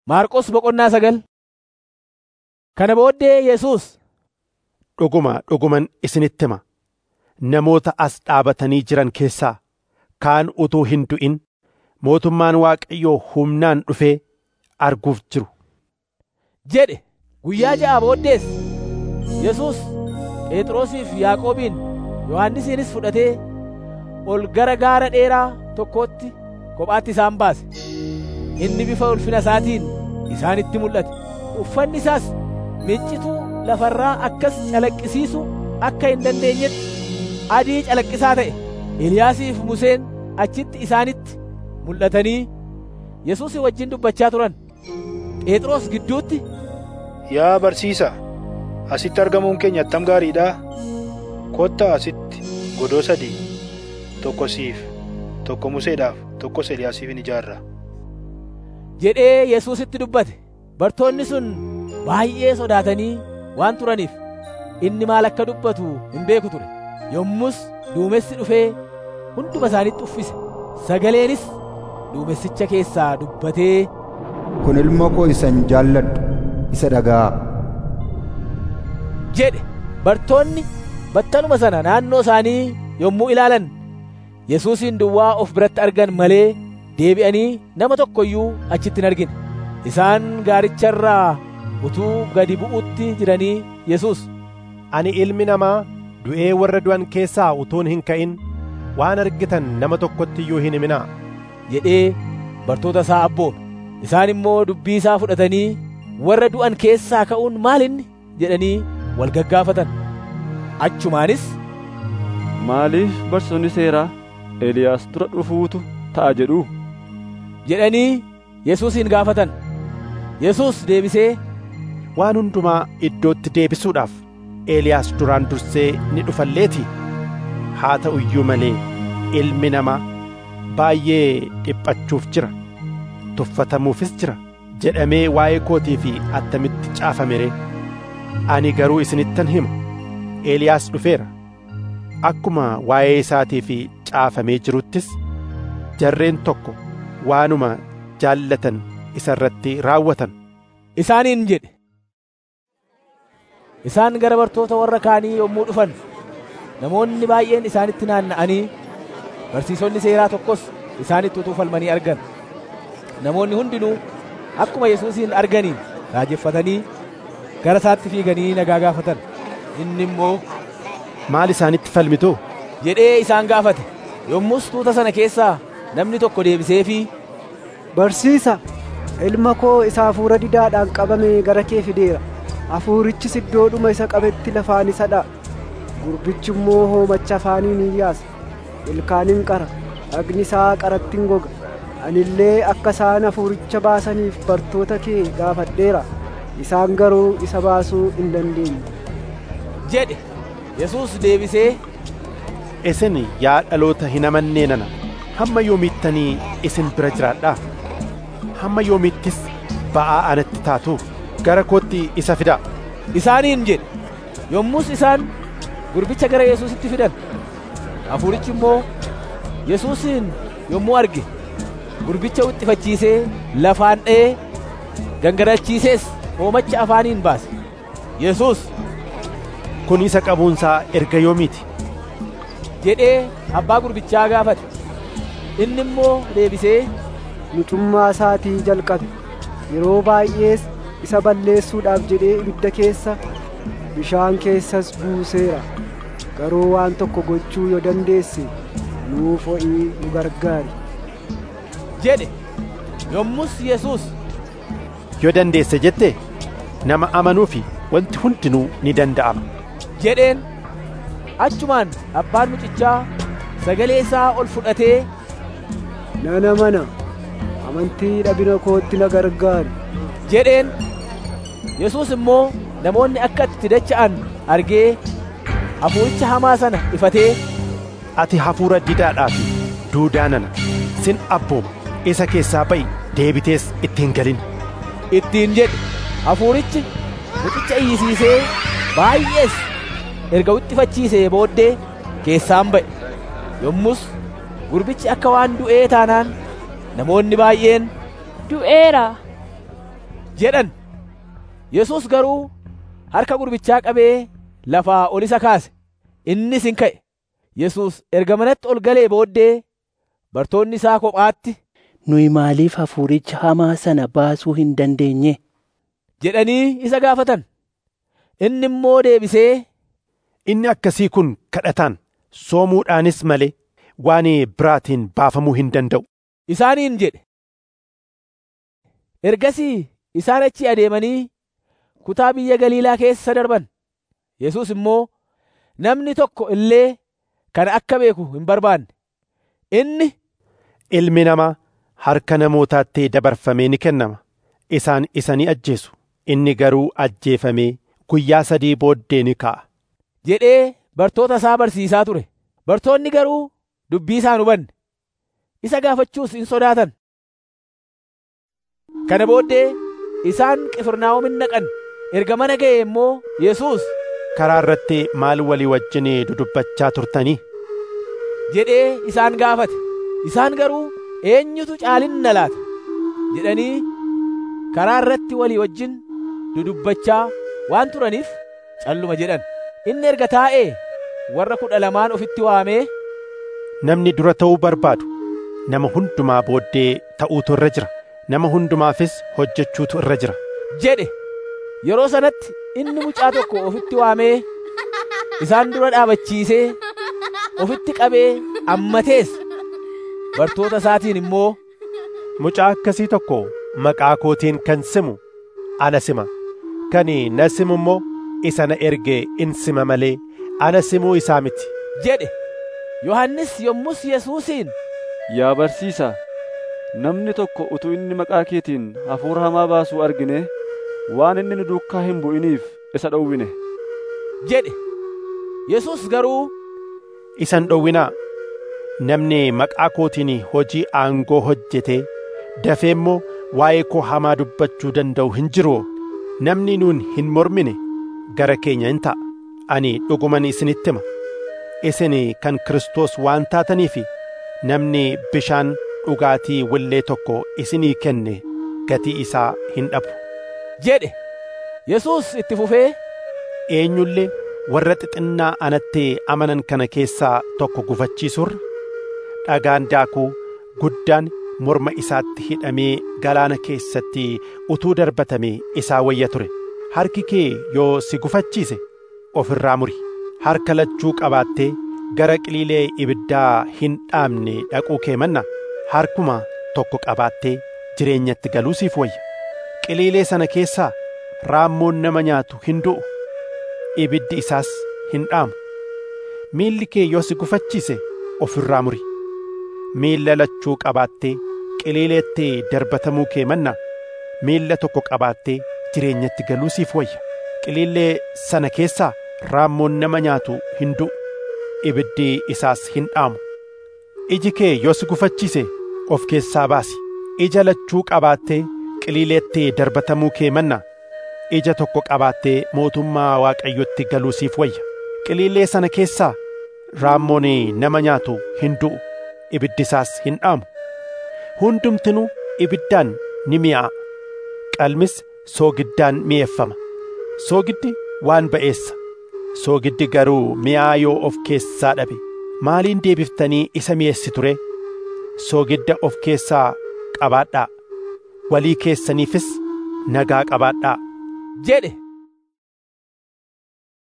Maarqos 9. Kana booddee Yesuus, dhuguman isinitti hima, namoota as dhaabatanii jiran keessaa kaan utuu hin du'in mootummaan Waaqayyoo humnaan dhufee arguuf jiru jedhe. Guyyaa 6 booddees Yesuus Phexrosiif Yaaqoobiin Yohannisiinis fudhatee ol gara gaara dheeraa tokkootti kophaatti isaan baase. Inni bifa ulfina isaatiin isaanitti mul'ate. Uffanni isaas miccituu lafarraa akkas calaqqisiisu akka hin dandeenyetti adii calaqqisaa ta'e. Eliyaasiif Museen achitti isaanitti mul'atanii Yesuus wajjin dubbachaa turan. Phexros gidduutti, Yaa barsiisaa, asitti argamuun keenya attam gaariidha. Kottaa asitti godoo 3, tokko siif, tokko Museedhaaf, tokkos Eliyaasiif in ijaarra jedhee Yesuusitti dubbate. Bartoonni sun baay'ee sodaatanii waan turaniif inni maal akka dubbatu hin beeku ture. Yommus duumessi dhufee hunduma isaanitti uffise. Sagaleenis duumessicha keessaa dubbatee, Kun ilma koo isan jaalladhu, isa dhaga'aa jedhe. Bartoonni battanuma sana naannoo isaanii yommuu ilaalan Yesuusin duwwaa of biratti argan malee deebi'anii nama tokko iyyuu achitti hin argine. Isaan gaaricharraa utuu gadi bu'utti jiranii Yesuus, Ani ilmi namaa du'ee warra du'an keessaa utuun hin ka'in waan argitan nama tokkotti iyyuu hin himinaa jedhee bartoota isaa abboome. Isaan immoo dubbii isaa fudhatanii warra du'an keessaa ka'uun maal inni jedhanii wal gaggaafatan. Achumaanis, Maaliif barsoonni seeraa Eliyaas dura dhufuutu ta'a jedhu jedhanii Yesuusin gaafatan. Yesuus deebisee, waan hundumaa iddootti deebisuudhaaf Eliyaas duraan dursee ni dhufalleetii. Haa ta'u iyyuu malee ilmi namaa baay'ee dhiphachuuf jira, tuffatamuufis jira jedhamee waa'ee kootii fi attamitti caafame ree? Ani garuu isinittan hima, Eliyaas dhufeera. Akkuma waa'ee isaatii fi caafamee jiruttis jarreen tokko waanuma jaallatan isa irratti raawwatan isaaniin jedhe. Isaan gara bartoota warra kaanii yommuu dhufan namoonni baay'een isaanitti naanna'anii, barsiisonni seeraa tokkos isaanitti utuu falmanii argan. Namoonni hundinuu akkuma Yesuusin arganiin raajeffatanii gara isaatti fiiganii nagaa gaafatan. Inni immoo, Maal isaanitti falmitu jedhee isaan gaafate. Yommus tuuta sana keessaa namni tokko deebiseefii, Barsiisa, ilma koo isa hafuura didaadhaan qabame gara kee fideera. Hafuurichis iddoodhuma isa qabetti lafaan isa dha'a. Gurbichi immoo hoomacha afaaniin hin yaasa, ilkaaniin qara, dhagni isaa qaratti hin goga. Anillee akka isaan hafuuricha baasaniif bartoota kee gaafadheera, isaan garuu isa baasuu hin dandeenye jedhe. Yesuus deebisee, Isin yaa dhaloota hin amannee nana, hamma yoomiittanii isin bira jiraadhaa? Hamma yoomiittis ba'aa anatti taatu? Gara kootti isa fidaa isaaniin jedhe. Yommus isaan gurbicha gara Yesuusitti fidan. Hafuurichi immoo Yesuusin yommuu arge gurbicha wixxifachiisee lafaan dha'ee gangarachiisees hoomacha afaaniin baase. Yesuus, Kun isa qabuunsaa erga yoomiiti jedhee abbaa gurbichaa gaafate. Inni immoo deebisee, Mucummaa isaatii jalqabe, yeroo baay'ees isa balleessuudhaaf jedhee ibidda keessa, bishaan keessas buuseera. Garuu waan tokko gochuu yoo dandeesse nuuf ho'ii nu gargaari jedhe. Yommus Yesuus, Yoo dandeesse jette nama amanuufi wanti hundinuu ni danda'ama jedheen. Achumaan abbaan mucichaa sagalee isaa ol fudhatee, Nan amana, amantii dhabina kootti na gargaari jedheen. Yesuus immoo namoonni akka itti dacha'an argee hafuuricha hamaa sana ifatee, Ati hafuura didaadhaa fi duudaa nana, sin abbooma, isa keessaa ba'i, deebitees itti hin galin ittiin jedhe. Hafuurichi mucicha iyyisiisee baay'ees erga wixxifachiisee booddee keessaan ba'e. Yommus gurbichi akka waan du'ee taanaan namoonni baay'een, Du'eera jedhan. Yesuus garuu harka gurbichaa qabee lafaa ol isa kaase. Innis hin ka'e. Yesuus erga manatti ol galee booddee bartoonni isaa kophaatti, nuyi maaliif hafuuricha hamaa sana baasuu hin dandeenye jedhanii isa gaafatan. Inni immoo deebisee, inni akkasii kun kadhataan soomuudhaanis malee waan biraatiin baafamuu hin danda'u isaaniin jedhe. Ergasii isaan achi adeemanii kutaa biyya Galiilaa keessa darban. Yesuus immoo namni tokko illee kana akka beeku hin barbaanne. Inni, ilmi namaa harka namootaatti dabarfamee ni kennama, isaan isa ni ajjeesu, inni garuu ajjeefamee guyyaa 3 booddee ni ka'a jedhee bartoota isaa barsiisaa ture. Bartoonni garuu dubbii isaa hin hubanne, isa gaafachuus hin sodaatan. Kana booddee isaan Qifirnaahom dhaqan. Erga mana ga'e immoo Yesuus, karaa irratti maal walii wajjin dudubbachaa turtanii jedhee isaan gaafate. Isaan garuu eenyutu caalinna laata jedhanii karaa irratti walii wajjin dudubbachaa waan turaniif calluma jedhan. Inni erga taa'ee warra 12 ofitti waamee, namni dura ta'uu barbaadu nama hundumaa booddee ta'uutu irra jira, nama hundumaafis hojjechuutu irra jira jedhe. Yeroo sanatti inni mucaa tokko ofitti waamee isaan dura dhaabachiisee ofitti qabee ammatees. Bartoota isaatiin immoo, mucaa akkasii tokko maqaa kootiin kan simu ana sima, kan na simu immoo isa na erge in sima malee ana simuu isaa miti jedhe. Yohannis yommus Yesuusiin, yaa barsiisaa, namni tokko utuu inni maqaa keetiin hafuura hamaa baasuu argine waan inni nu duukaa hin bu'iniif isa dhowwine jedhe. Yesuus garuu, isan dhowwinaa, namni maqaa kootiin hojii aangoo hojjetee dafee immoo waa'ee koo hamaa dubbachuu danda'u hin jiru. Namni nuun hin mormine gara keenya hin ta'a. Ani dhuguman isinitti hima, isin kan Kiristoos waan taataniif namni bishaan dhugaatii willee tokko isinii kenne gatii isaa hin dhabu jedhe. Yesuus itti fufee, eenyullee warra xixinnaa anatti amanan kana keessaa tokko gufachiisurra dhagaan daakuu guddaan morma isaatti hidhamee galaana keessatti utuu darbatamee isaa wayya ture. Harki kee yoo si gufachiise of irraa muri. Harka lachuu qabaattee gara qiliilee ibiddaa hin dhaamne dhaquu kee manna harkuma tokko qabaattee jireenyatti galuu siif wayya. Qiliilee sana keessaa raammoon nama nyaatu hin du'u, ibiddi isaas hin dhaamu. Miilli kee yoo si gufachiise of irraa muri. Miilla lachuu qabaattee qiliileetti darbatamuu kee manna miilla tokko qabaattee jireenyatti galuu siif wayya. Qiliilee sana keessaa raammoon nama nyaatu hin du'u, ibiddi isaas hin dhaamu. Iji kee yoo si gufachiise of keessaa baasi. Ija lachuu qabaattee qiliileetti darbatamuu kee manna ija tokko qabaattee mootummaa Waaqayyotti galuu siif wayya. Qiliilee sana keessaa raammoon nama nyaatu hin du'u, ibiddi isaas hin dhaamu. Hundumtinuu ibiddaan ni mi'aa'a, qalmis soogiddaan mi'eeffama. Soogiddi waan ba'eessa, soogiddi garuu mi'aa yoo of keessaa dhabe maaliin deebiftanii isa mi'eessitu ree? Soogidda of keessaa qabaadhaa, walii keessaniifis nagaa qabaadhaa jedhe.